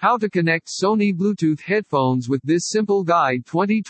How to connect Sony Bluetooth headphones with this simple guide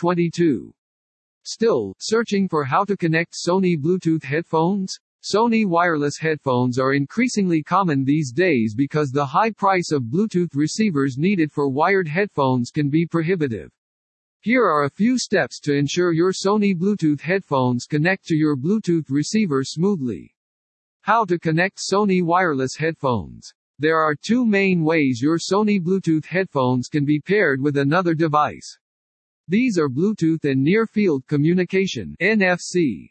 2022. Still, searching for how to connect Sony Bluetooth headphones? Sony wireless headphones are increasingly common these days because the high price of Bluetooth receivers needed for wired headphones can be prohibitive. Here are a few steps to ensure your Sony Bluetooth headphones connect to your Bluetooth receiver smoothly. How to connect Sony wireless headphones. There are two main ways your Sony Bluetooth headphones can be paired with another device. These are Bluetooth and Near Field Communication (NFC).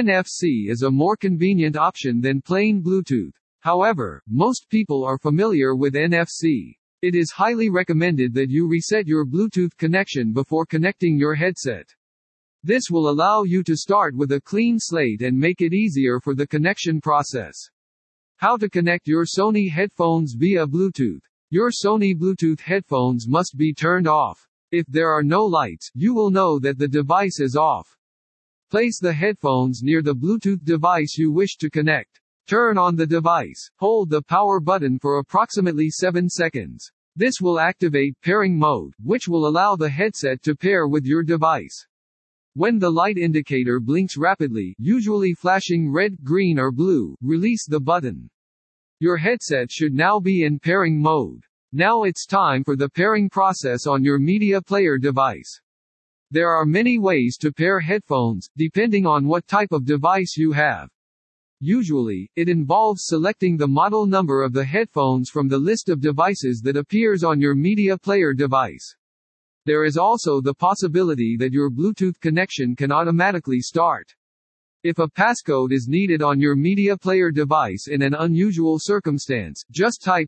NFC is a more convenient option than plain Bluetooth. However, most people are familiar with NFC. It is highly recommended that you reset your Bluetooth connection before connecting your headset. This will allow you to start with a clean slate and make it easier for the connection process. How to connect your Sony headphones via Bluetooth. Your Sony Bluetooth headphones must be turned off. If there are no lights, you will know that the device is off. Place the headphones near the Bluetooth device you wish to connect. Turn on the device. Hold the power button for approximately 7 seconds. This will activate pairing mode, which will allow the headset to pair with your device. When the light indicator blinks rapidly, usually flashing red, green or blue, release the button. Your headset should now be in pairing mode. Now it's time for the pairing process on your media player device. There are many ways to pair headphones, depending on what type of device you have. Usually, it involves selecting the model number of the headphones from the list of devices that appears on your media player device. There is also the possibility that your Bluetooth connection can automatically start. If a passcode is needed on your media player device in an unusual circumstance, just type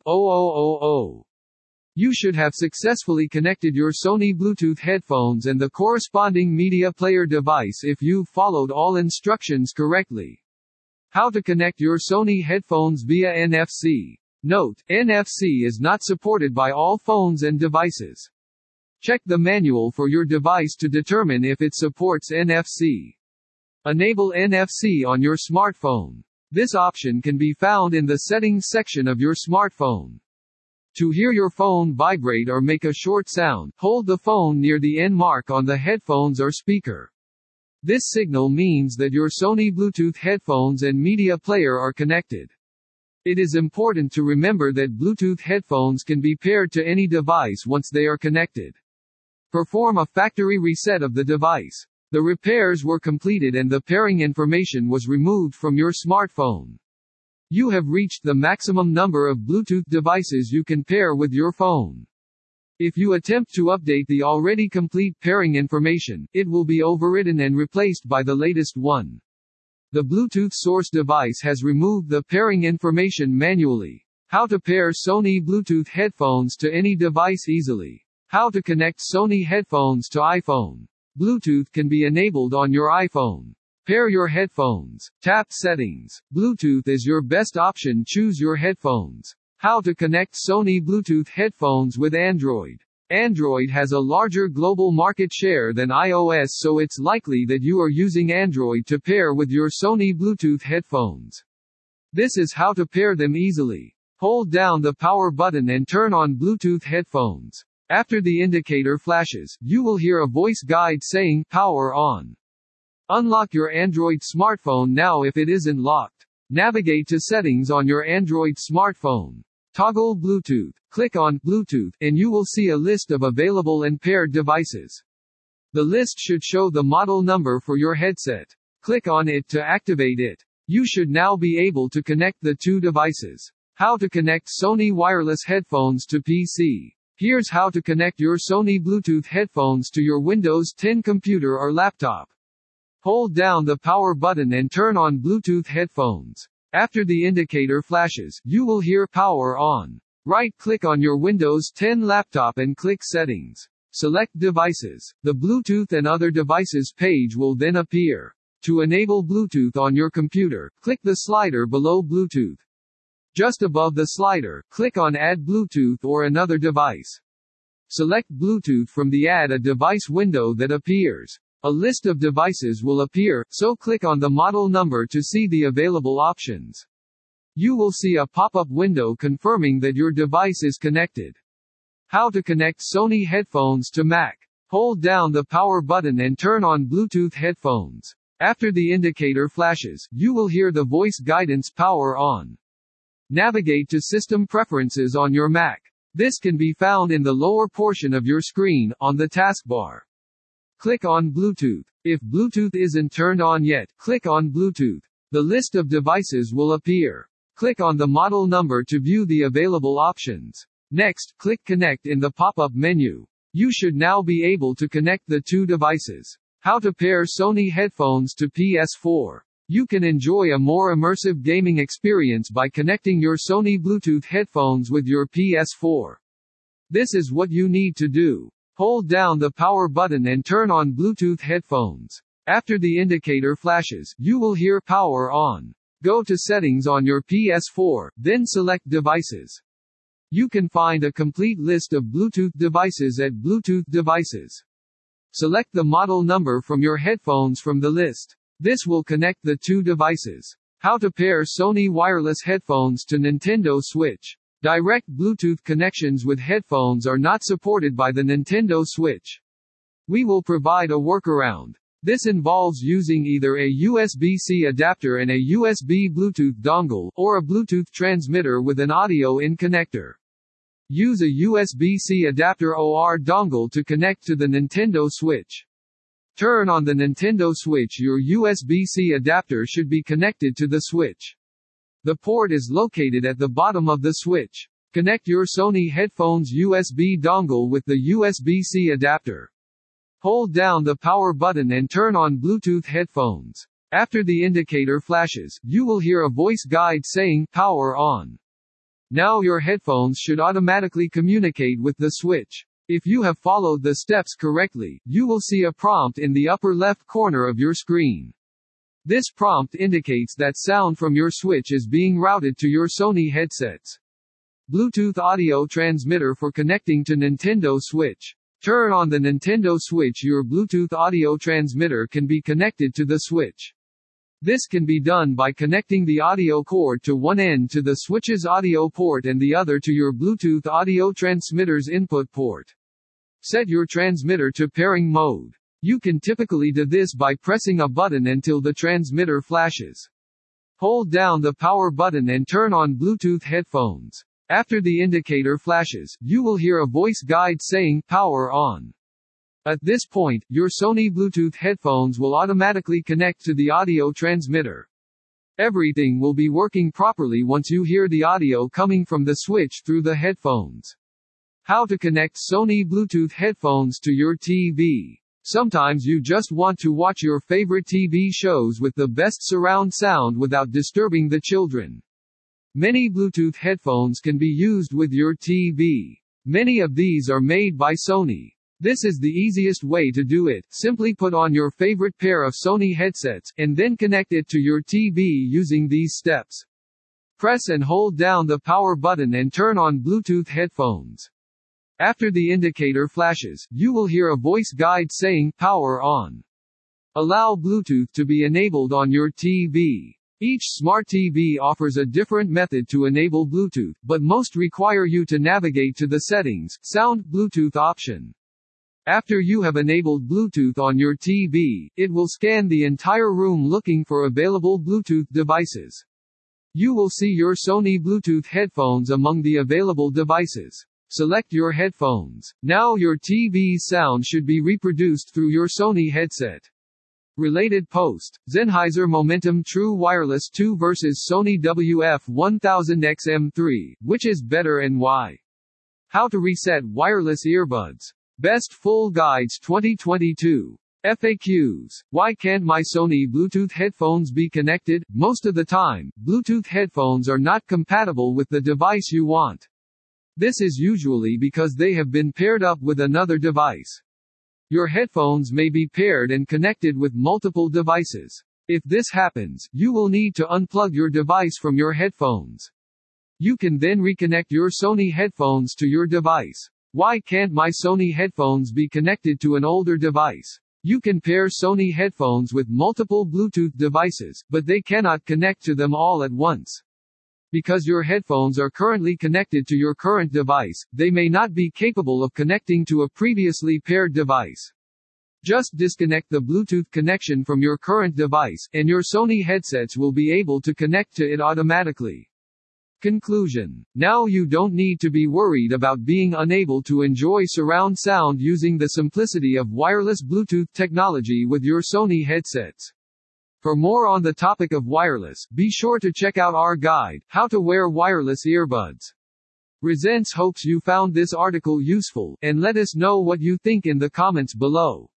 0000. You should have successfully connected your Sony Bluetooth headphones and the corresponding media player device if you've followed all instructions correctly. How to connect your Sony headphones via NFC. Note: NFC is not supported by all phones and devices. Check the manual for your device to determine if it supports NFC. Enable NFC on your smartphone. This option can be found in the settings section of your smartphone. To hear your phone vibrate or make a short sound, hold the phone near the N mark on the headphones or speaker. This signal means that your Sony Bluetooth headphones and media player are connected. It is important to remember that Bluetooth headphones can be paired to any device once they are connected. Perform a factory reset of the device. The repairs were completed and the pairing information was removed from your smartphone. You have reached the maximum number of Bluetooth devices you can pair with your phone. If you attempt to update the already complete pairing information, it will be overridden and replaced by the latest one. The Bluetooth source device has removed the pairing information manually. How to pair Sony Bluetooth headphones to any device easily. How to connect Sony headphones to iPhone. Bluetooth can be enabled on your iPhone. Pair your headphones. Tap Settings. Bluetooth is your best option. Choose your headphones. How to connect Sony Bluetooth headphones with Android. Android has a larger global market share than iOS, so it's likely that you are using Android to pair with your Sony Bluetooth headphones. This is how to pair them easily. Hold down the power button and turn on Bluetooth headphones. After the indicator flashes, you will hear a voice guide saying, "Power on." Unlock your Android smartphone now if it isn't locked. Navigate to Settings on your Android smartphone. Toggle Bluetooth. Click on Bluetooth, and you will see a list of available and paired devices. The list should show the model number for your headset. Click on it to activate it. You should now be able to connect the two devices. How to connect Sony wireless headphones to PC. Here's how to connect your Sony Bluetooth headphones to your Windows 10 computer or laptop. Hold down the power button and turn on Bluetooth headphones. After the indicator flashes, you will hear "Power on." Right-click on your Windows 10 laptop and click Settings. Select Devices. The Bluetooth and Other Devices page will then appear. To enable Bluetooth on your computer, click the slider below Bluetooth. Just above the slider, click on Add Bluetooth or Another Device. Select Bluetooth from the Add a Device window that appears. A list of devices will appear, so click on the model number to see the available options. You will see a pop-up window confirming that your device is connected. How to connect Sony headphones to Mac. Hold down the power button and turn on Bluetooth headphones. After the indicator flashes, you will hear the voice guidance power on. Navigate to System Preferences on your Mac. This can be found in the lower portion of your screen, on the taskbar. Click on Bluetooth. If Bluetooth isn't turned on yet, click on Bluetooth. The list of devices will appear. Click on the model number to view the available options. Next, click Connect in the pop-up menu. You should now be able to connect the two devices. How to pair Sony headphones to PS4. You can enjoy a more immersive gaming experience by connecting your Sony Bluetooth headphones with your PS4. This is what you need to do. Hold down the power button and turn on Bluetooth headphones. After the indicator flashes, you will hear power on. Go to Settings on your PS4, then select Devices. You can find a complete list of Bluetooth devices at Bluetooth Devices. Select the model number from your headphones from the list. This will connect the two devices. How to pair Sony wireless headphones to Nintendo Switch. Direct Bluetooth connections with headphones are not supported by the Nintendo Switch. We will provide a workaround. This involves using either a USB-C adapter and a USB Bluetooth dongle, or a Bluetooth transmitter with an audio-in connector. Use a USB-C adapter or dongle to connect to the Nintendo Switch. Turn on the Nintendo Switch. Your USB-C adapter should be connected to the Switch. The port is located at the bottom of the Switch. Connect your Sony headphones USB dongle with the USB-C adapter. Hold down the power button and turn on Bluetooth headphones. After the indicator flashes, you will hear a voice guide saying, "Power on." Now your headphones should automatically communicate with the Switch. If you have followed the steps correctly, you will see a prompt in the upper left corner of your screen. This prompt indicates that sound from your Switch is being routed to your Sony headsets. Bluetooth audio transmitter for connecting to Nintendo Switch. Turn on the Nintendo Switch. Your Bluetooth audio transmitter can be connected to the Switch. This can be done by connecting the audio cord to one end to the Switch's audio port and the other to your Bluetooth audio transmitter's input port. Set your transmitter to pairing mode. You can typically do this by pressing a button until the transmitter flashes. Hold down the power button and turn on Bluetooth headphones. After the indicator flashes, you will hear a voice guide saying, "Power on." At this point, your Sony Bluetooth headphones will automatically connect to the audio transmitter. Everything will be working properly once you hear the audio coming from the Switch through the headphones. How to connect Sony Bluetooth headphones to your TV. Sometimes you just want to watch your favorite TV shows with the best surround sound without disturbing the children. Many Bluetooth headphones can be used with your TV. Many of these are made by Sony. This is the easiest way to do it. Simply put on your favorite pair of Sony headsets, and then connect it to your TV using these steps. Press and hold down the power button and turn on Bluetooth headphones. After the indicator flashes, you will hear a voice guide saying, "Power on." Allow Bluetooth to be enabled on your TV. Each smart TV offers a different method to enable Bluetooth, but most require you to navigate to the Settings, Sound Bluetooth option. After you have enabled Bluetooth on your TV, it will scan the entire room looking for available Bluetooth devices. You will see your Sony Bluetooth headphones among the available devices. Select your headphones. Now your TV's sound should be reproduced through your Sony headset. Related post: Sennheiser Momentum True Wireless 2 vs Sony WF-1000XM3, which is better and why? How to reset wireless earbuds. Best Full Guides 2022. FAQs. Why can't my Sony Bluetooth headphones be connected? Most of the time, Bluetooth headphones are not compatible with the device you want. This is usually because they have been paired up with another device. Your headphones may be paired and connected with multiple devices. If this happens, you will need to unplug your device from your headphones. You can then reconnect your Sony headphones to your device. Why can't my Sony headphones be connected to an older device? You can pair Sony headphones with multiple Bluetooth devices, but they cannot connect to them all at once. Because your headphones are currently connected to your current device, they may not be capable of connecting to a previously paired device. Just disconnect the Bluetooth connection from your current device, and your Sony headsets will be able to connect to it automatically. Conclusion. Now you don't need to be worried about being unable to enjoy surround sound using the simplicity of wireless Bluetooth technology with your Sony headsets. For more on the topic of wireless, be sure to check out our guide, How to Wear Wireless Earbuds. Resents hopes you found this article useful, and let us know what you think in the comments below.